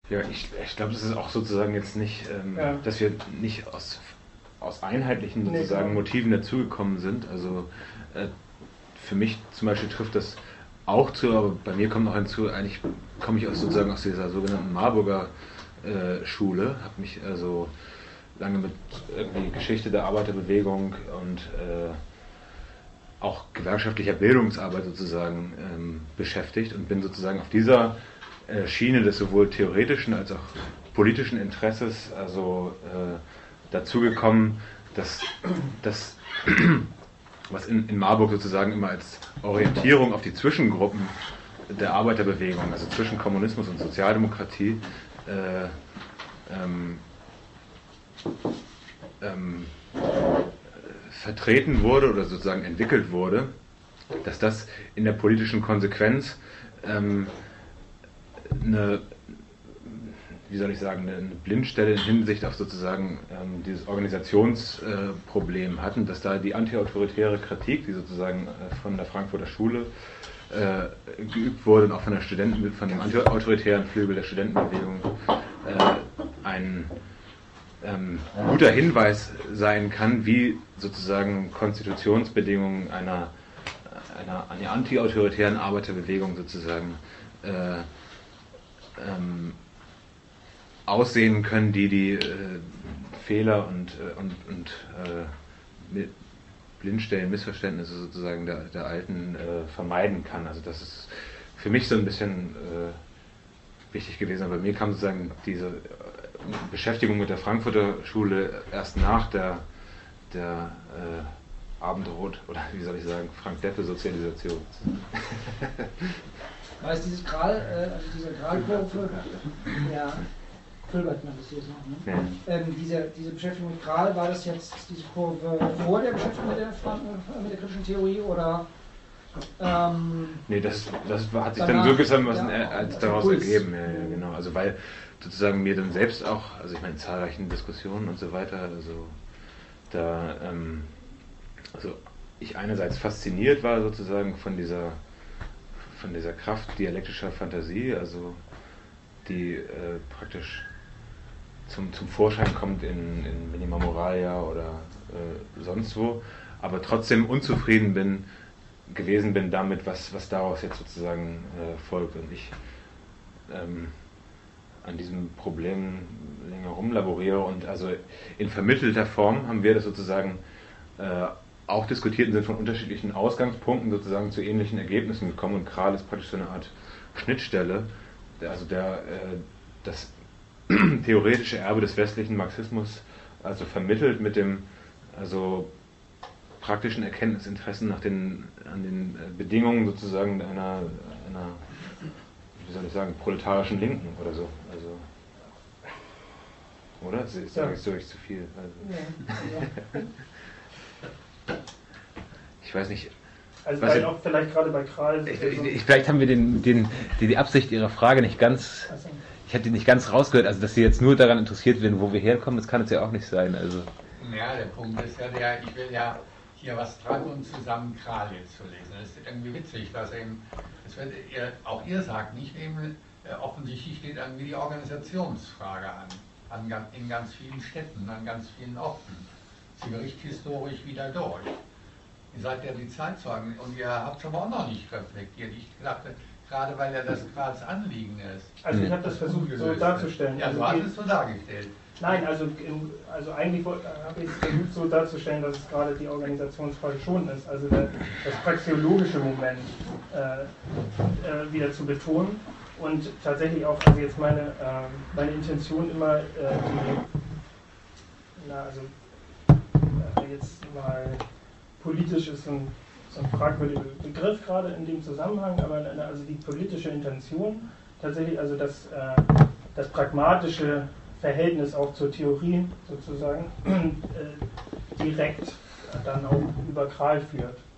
Ja, ich glaube, das ist auch sozusagen jetzt nicht, dass wir nicht aus einheitlichen sozusagen Motiven dazugekommen sind. Also für mich zum Beispiel trifft das auch zu, aber bei mir kommt noch hinzu, eigentlich komme ich sozusagen aus dieser sogenannten Marburger Schule, habe mich also lange mit irgendwie Geschichte der Arbeiterbewegung und auch gewerkschaftlicher Bildungsarbeit sozusagen beschäftigt und bin sozusagen auf dieser Schiene des sowohl theoretischen als auch politischen Interesses also dazu gekommen, dass das, was in Marburg sozusagen immer als Orientierung auf die Zwischengruppen der Arbeiterbewegung, also zwischen Kommunismus und Sozialdemokratie, vertreten wurde oder sozusagen entwickelt wurde, dass das in der politischen Konsequenz eine, wie soll ich sagen, eine Blindstelle in Hinsicht auf sozusagen dieses Organisationsproblem hatten, dass da die antiautoritäre Kritik, die sozusagen von der Frankfurter Schule geübt wurde und auch von dem antiautoritären Flügel der Studentenbewegung ein guter Hinweis sein kann, wie sozusagen Konstitutionsbedingungen einer antiautoritären Arbeiterbewegung sozusagen aussehen können, die Fehler und Blindstellen, Missverständnisse sozusagen der Alten vermeiden kann. Also das ist für mich so ein bisschen wichtig gewesen. Aber bei mir kam sozusagen diese Beschäftigung mit der Frankfurter Schule erst nach der Abendrot, oder wie soll ich sagen, Frank-Deppe-Sozialisation. Da ist dieses also diese Gralkurve, ja, Filbert nennt das hier so, ne? Ja. Diese Beschäftigung mit Gral, war das jetzt diese Kurve vor der Beschäftigung mit der kritischen Theorie oder? Nee, das hat sich dann so gewissermaßen als daraus ergeben, ja, genau. Also weil sozusagen mir dann selbst auch, also ich meine in zahlreichen Diskussionen und so weiter, also da also ich einerseits fasziniert war sozusagen von dieser Kraft dialektischer Fantasie, also die praktisch zum Vorschein kommt in Minima Moralia oder sonst wo, aber trotzdem unzufrieden gewesen bin damit, was daraus jetzt sozusagen folgt und ich an diesem Problem länger rumlaboriere und also in vermittelter Form haben wir das sozusagen auch diskutiert und sind von unterschiedlichen Ausgangspunkten sozusagen zu ähnlichen Ergebnissen gekommen und Kral ist praktisch so eine Art Schnittstelle, also das theoretische Erbe des westlichen Marxismus also vermittelt mit dem also praktischen Erkenntnisinteressen an den Bedingungen sozusagen einer wie soll ich sagen, proletarischen Linken oder so. Also, oder? Das ist ja zu viel. Also. Ich weiß nicht. Also weil auch vielleicht gerade bei Kral. Vielleicht haben wir die Absicht Ihrer Frage nicht ganz. Ich hatte die nicht ganz rausgehört, also dass Sie jetzt nur daran interessiert werden, wo wir herkommen, das kann es ja auch nicht sein. Also. Ja, der Punkt ist ja ich will ja hier was dran und zusammen Kral jetzt zu lesen. Das ist irgendwie witzig, dass auch ihr sagt, nicht eben offensichtlich steht irgendwie die Organisationsfrage in ganz vielen Städten, an ganz vielen Orten. Sie bricht historisch wieder durch. Ihr seid ja die Zeitzeugen und ihr habt es aber auch noch nicht reflektiert. Ich dachte, gerade weil ja das Krals Anliegen ist. Also ich habe das versucht so darzustellen. Ja, du hast es so dargestellt. Nein, also eigentlich habe ich es versucht so darzustellen, dass es gerade die Organisationsfrage schon ist. Also das praxeologische Moment wieder zu betonen. Und tatsächlich auch, also jetzt meine Intention immer, jetzt mal politisch ist so ein fragwürdiger Begriff gerade in dem Zusammenhang, aber also die politische Intention, tatsächlich also das pragmatische Verhältnis auch zur Theorie sozusagen direkt dann auch über Kral führt.